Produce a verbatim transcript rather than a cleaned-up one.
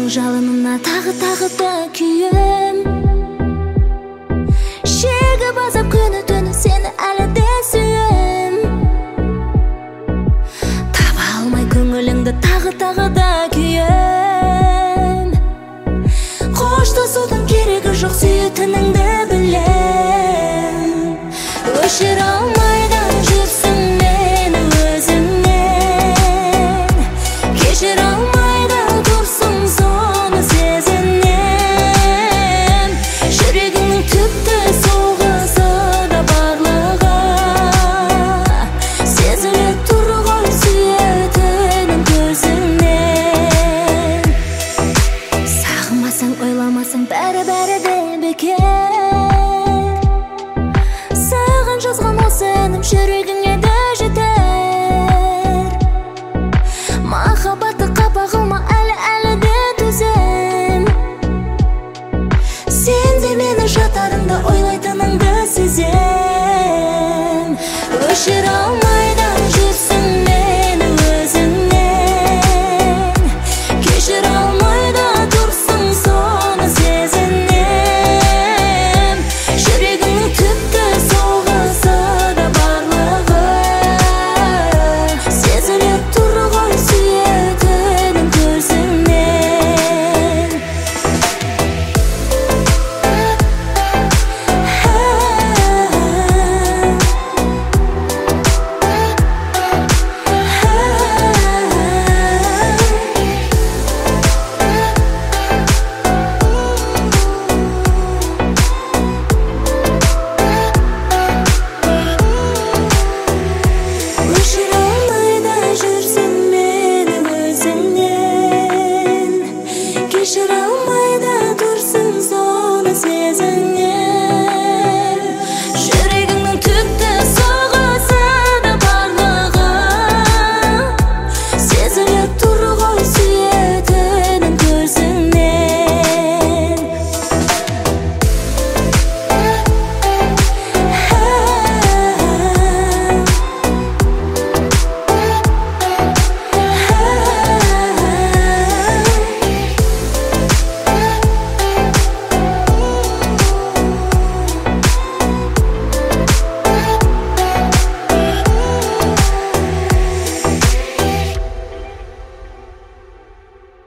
жалынына тағы-тағы да күйем. Шегі басып күні түні сені әлі де сүйем. Таба алмай көңіліңді тағы-тағы да күйем. Қоштасудың керегі жоқ, сүйетініңді білем. Өшіре алмайдан жүрсің мені өзіңнен, кешіре алмайдан тұрсың соны сезінем. Жүрегіңнің түпті соғысы да барлығы сезіле тұр ғой сүйетінің көзіңнен. Сағынмасаң, ойламасаң бәрі-бәрі де бекер. Саған жазған осы әнім жүрегің